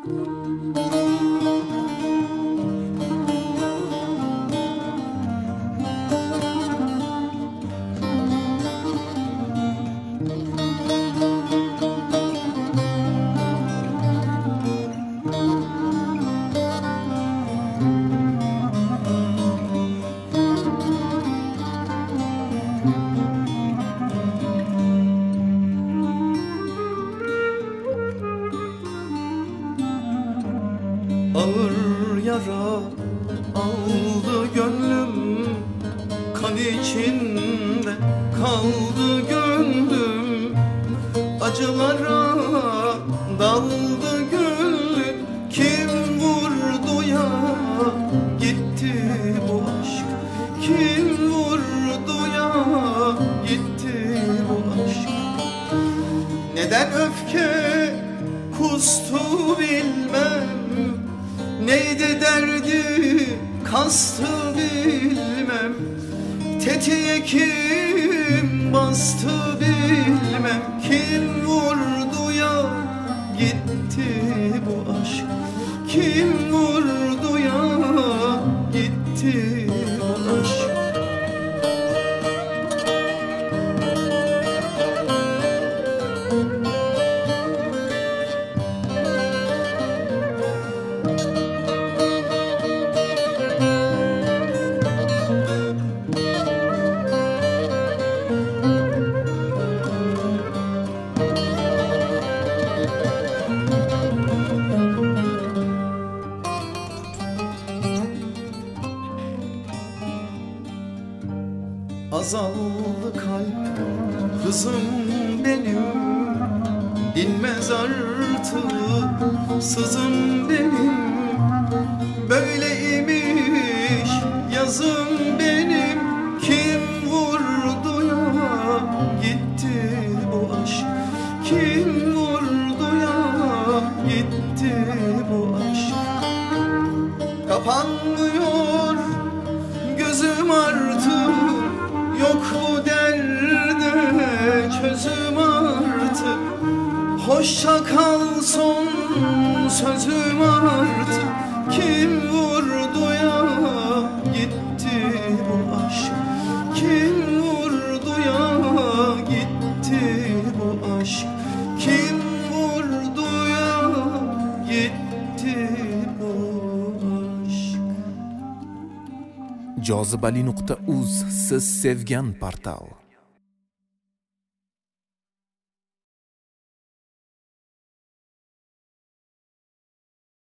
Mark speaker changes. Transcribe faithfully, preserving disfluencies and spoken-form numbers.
Speaker 1: Ağır yara aldı gönlüm, kan içinde kaldı gönlüm. Acılara daldı gönlüm, kim vurdu ya gitti bu aşk. Kim vurdu ya gitti bu aşk. Neden öfke kustu bilmem, neydi derdi kastı bilmem. Tetiğe kim bastı bilmem. Kim vurdu ya gitti bu aşk. Kim vurdu ya gitti bu aşk. Azaldı kalp hızım benim, dinmez artık sızım benim. Böyleymiş yazım benim. Kim vurdu ya gitti bu aşk. Kim vurdu ya gitti bu aşk. Kapanmıyor gözüm artık, yok bu derde çözüm artık. Hoşça kal son sözüm artık. Kim vurdu ya gitti bu aşk. Kim vurdu ya gitti bu aşk. Kim vurdu ya gitti bu aşk.
Speaker 2: jozibali nuqta uz siz sevgan portal.